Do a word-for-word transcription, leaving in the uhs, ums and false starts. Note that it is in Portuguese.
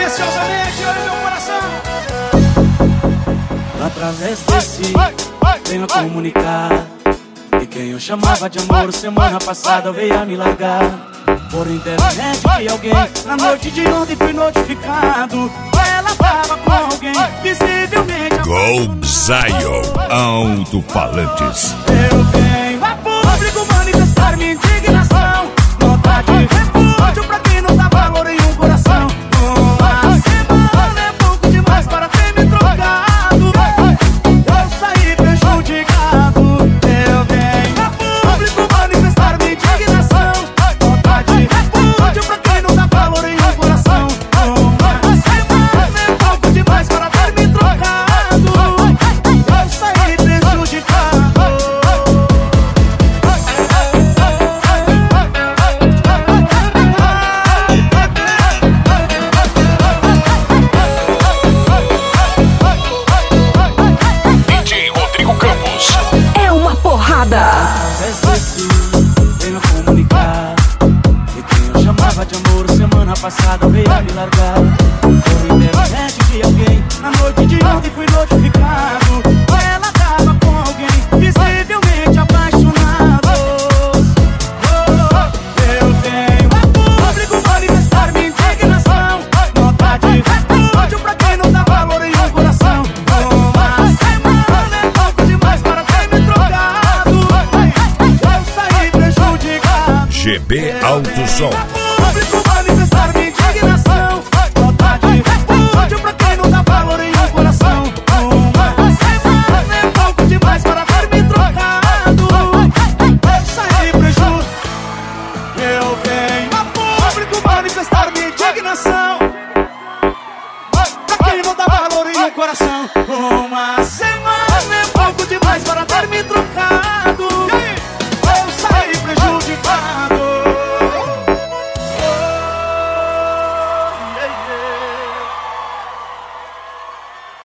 preciosamente, olha meu coração. Através desse, venho comunicar que quem eu chamava de amor semana passada veio a me largar. Por internet que alguém na noite de ontem foi notificado. Ela tava com alguém, visivelmente. Gold Zion Alto-Falantes. Eu venho a público manifestar minha indignação. Nota de repúdio pra quem não dá valor em um coração. Uma semana é pouco demais para ter me trocado. Eu saí prejudicado. Eu venho a público manifestar minha indignação. Nota de repúdio pra quem não dá valor em um coração. Uma semana é pouco demais para ter me trocado. Eu saí prejudicado. D J Rodrigo Campos. É uma porrada. Através desse, venho comunicar que quem eu chamava de amor semana passada veio a me largar. Por internet de alguém, na noite de ontem fui notificado. Ela tava com alguém, visivelmente apaixonados. Eu venho a público manifestar minha indignação. Nota de repúdio pra quem não dá valor em um coração. Uma semana é pouco demais para ter me trocado. Eu saí prejudicado. G B Alto Som. Público manifestar minha indignação. Nota de repúdio pra quem não dá valor em um coração. Uma semana é pouco demais para ter me trocado. Eu saí prejudicado. Eu venho a público manifestar minha indignação. Pra quem não dá valor em um coração. Uma semana é pouco demais para ter me trocado.